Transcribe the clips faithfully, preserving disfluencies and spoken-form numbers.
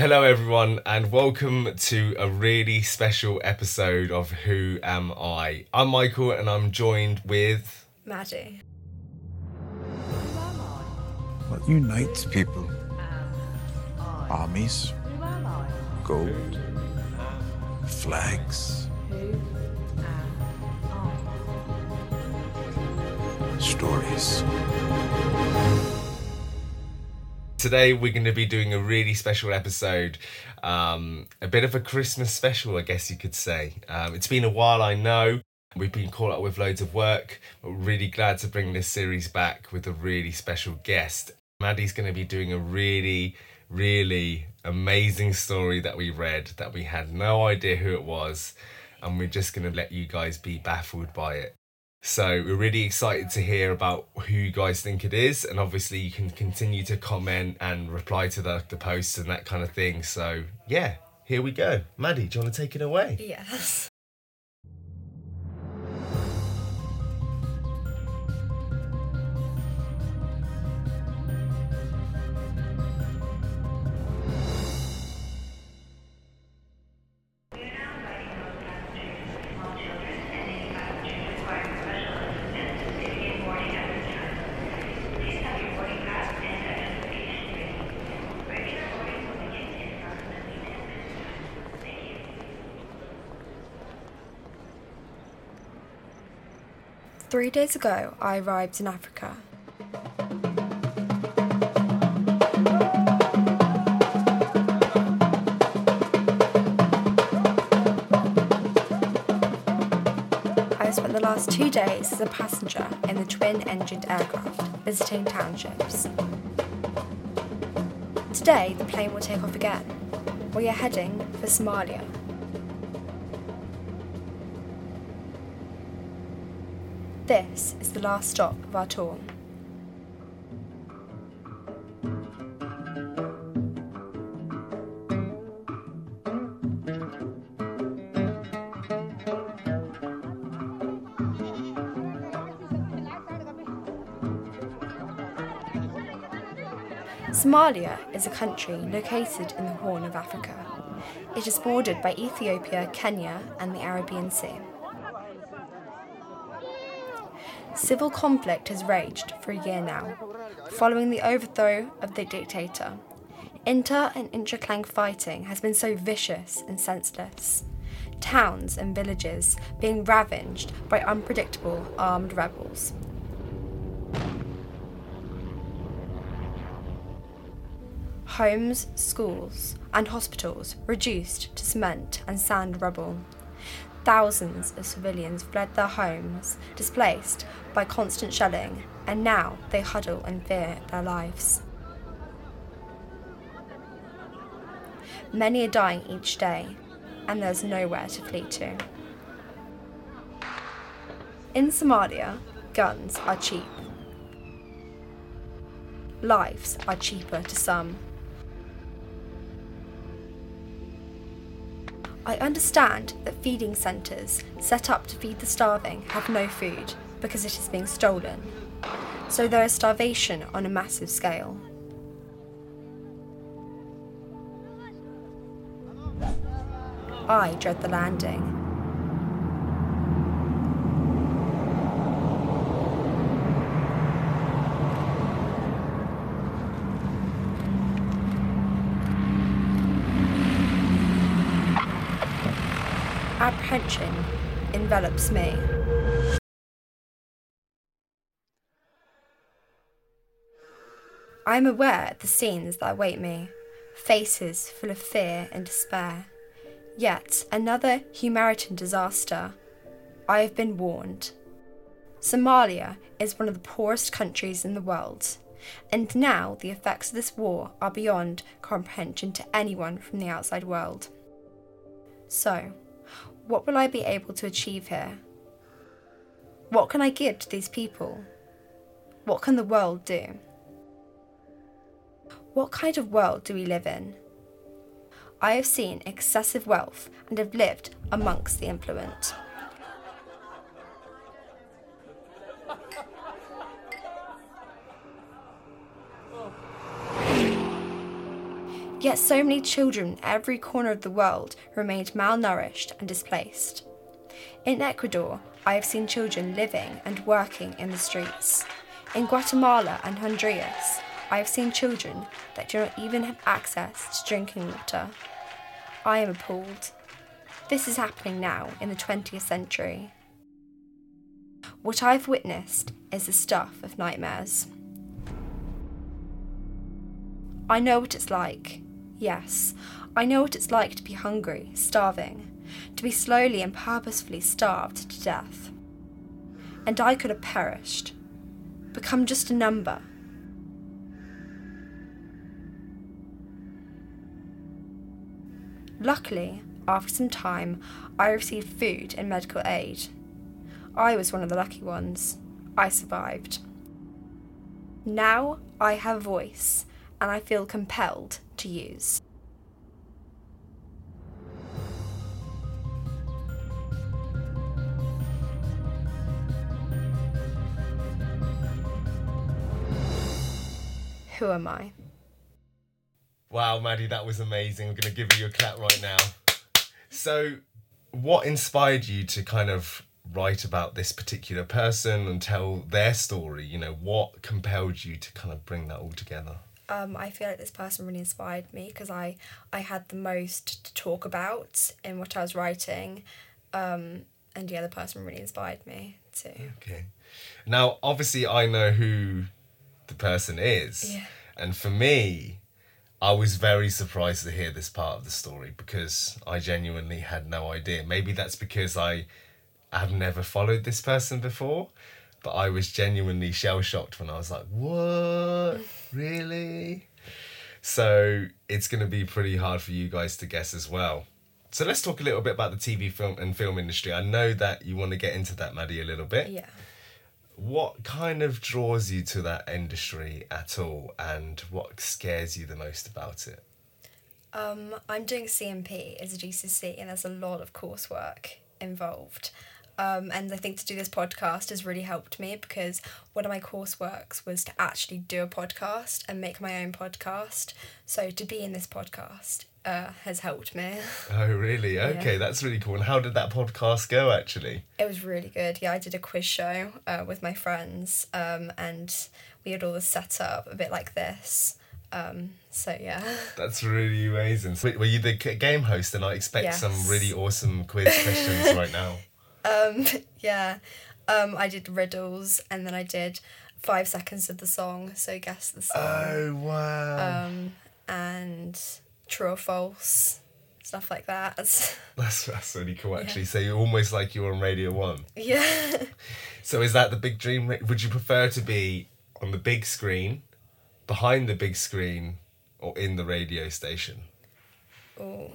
Hello everyone and welcome to a really special episode of Who Am I? I'm Michael and I'm joined with... Maddie. What unites people? Armies, gold, flags, stories. Today we're going to be doing a really special episode, um, a bit of a Christmas special, I guess you could say. Um, it's been a while, I know. We've been caught up with loads of work, but we're really glad to bring this series back with a really special guest. Maddie's going to be doing a really, really amazing story that we read that we had no idea who it was, and we're just going to let you guys be baffled by it. So we're really excited to hear about who you guys think it is, and obviously you can continue to comment and reply to the, the posts and that kind of thing. So yeah, here we go. Maddie, do you want to take it away? Yes. Three days ago, I arrived in Africa. I spent the last two days as a passenger in the twin-engined aircraft, visiting townships. Today, the plane will take off again. We are heading for Somalia. This is the last stop of our tour. Somalia is a country located in the Horn of Africa. It is bordered by Ethiopia, Kenya, and the Arabian Sea. Civil conflict has raged for a year now, following the overthrow of the dictator. Inter and intra-clan fighting has been so vicious and senseless, towns and villages being ravaged by unpredictable armed rebels. Homes, schools, and hospitals reduced to cement and sand rubble. Thousands of civilians fled their homes, displaced by constant shelling, and now they huddle in fear of their lives. Many are dying each day, and there's nowhere to flee to. In Somalia, guns are cheap. Lives are cheaper to some. I understand that feeding centres set up to feed the starving have no food because it is being stolen, so there is starvation on a massive scale. I dread the landing. Apprehension envelops me. I am aware of the scenes that await me, faces full of fear and despair. Yet another humanitarian disaster. I have been warned. Somalia is one of the poorest countries in the world, and now the effects of this war are beyond comprehension to anyone from the outside world. So, what will I be able to achieve here? What can I give to these people? What can the world do? What kind of world do we live in? I have seen excessive wealth and have lived amongst the affluent. Yet so many children in every corner of the world remained malnourished and displaced. In Ecuador, I have seen children living and working in the streets. In Guatemala and Honduras, I have seen children that do not even have access to drinking water. I am appalled. This is happening now in the twentieth century. What I've witnessed is the stuff of nightmares. I know what it's like. Yes, I know what it's like to be hungry, starving, to be slowly and purposefully starved to death. And I could have perished, become just a number. Luckily, after some time, I received food and medical aid. I was one of the lucky ones. I survived. Now I have a voice, and I feel compelled to use. Who am I? Wow, Maddie, that was amazing. I'm going to give you a clap right now. So, what inspired you to kind of write about this particular person and tell their story? You know, what compelled you to kind of bring that all together? Um, I feel like this person really inspired me because I, I had the most to talk about in what I was writing. Um, and yeah, the person really inspired me too. Okay. Now, obviously, I know who the person is. Yeah. And for me, I was very surprised to hear this part of the story because I genuinely had no idea. Maybe that's because I have never followed this person before, but I was genuinely shell-shocked when I was like, what? Really? So it's going to be pretty hard for you guys to guess as well. So let's talk a little bit about the T V film and film industry. I know that you want to get into that, Maddie, a little bit. Yeah. What kind of draws you to that industry at all, and what scares you the most about it? Um, I'm doing C M P as a G C S E, and there's a lot of coursework involved. Um, and I think to do this podcast has really helped me because one of my courseworks was to actually do a podcast and make my own podcast. So to be in this podcast uh, has helped me. Oh, really? Okay, yeah. That's really cool. And how did that podcast go, actually? It was really good. Yeah, I did a quiz show uh, with my friends um, and we had all this set up a bit like this. Um, so, yeah. That's really amazing. So, were you the game host? And I expect yes. some really awesome quiz questions right now. Um, yeah, um, I did riddles and then I did five seconds of the song, so guess the song. Oh, wow. Um, and true or false, stuff like that. That's that's really cool, actually. Yeah. So you're almost like you're on Radio One. Yeah. So is that the big dream? Would you prefer to be on the big screen, behind the big screen, or in the radio station? Oh,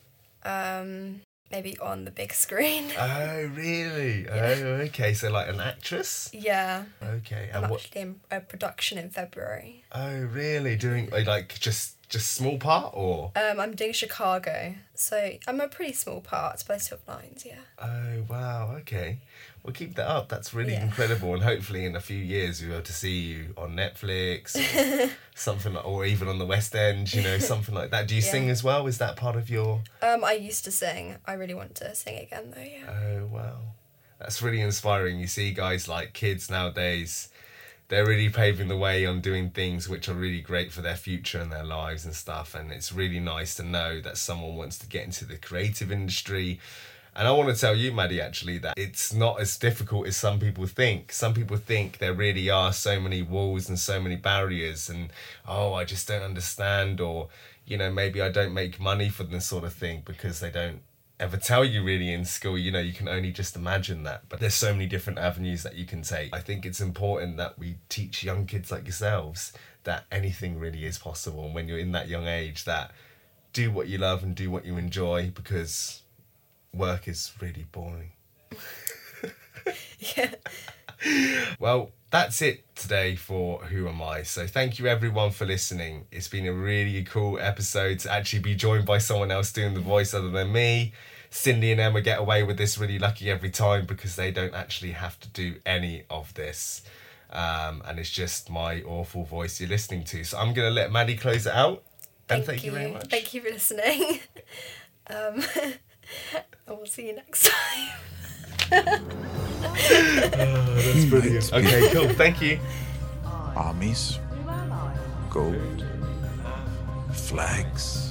um... maybe on the big screen. Oh, really? Yeah. Oh, okay. So, like an actress? Yeah. Okay. I'm and what? actually in a production in February. Oh, really? Doing like just just small part or? Um, I'm doing Chicago, so I'm a pretty small part, but I still have lines. Yeah. Oh, wow. Okay. Well, keep that up. That's really yeah. incredible, and hopefully in a few years we'll be able to see you on Netflix, or something, like, or even on the West End. You know, something like that. Do you yeah. sing as well? Is that part of your? Um, I used to sing. I really want to sing again, though. Yeah. Oh, wow. That's really inspiring. You see guys like kids nowadays, they're really paving the way on doing things which are really great for their future and their lives and stuff. And it's really nice to know that someone wants to get into the creative industry. And I want to tell you, Maddie, actually, that it's not as difficult as some people think. Some people think there really are so many walls and so many barriers and, oh, I just don't understand, or, you know, maybe I don't make money for this sort of thing because they don't ever tell you really in school. You know, you can only just imagine that. But there's so many different avenues that you can take. I think it's important that we teach young kids like yourselves that anything really is possible. And when you're in that young age, that do what you love and do what you enjoy, because work is really boring. Yeah. Well, that's it today for Who Am I? So thank you everyone for listening. It's been a really cool episode to actually be joined by someone else doing the voice other than me. Cindy and Emma get away with this really lucky every time because they don't actually have to do any of this. Um, and it's just my awful voice you're listening to. So I'm going to let Maddie close it out. And thank you very much. Thank you for listening. um, and we'll see you next time. Oh, that's brilliant. Okay, cool. Thank you. Armies, gold, flags,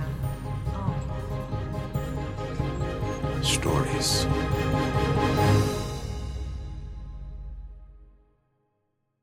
stories.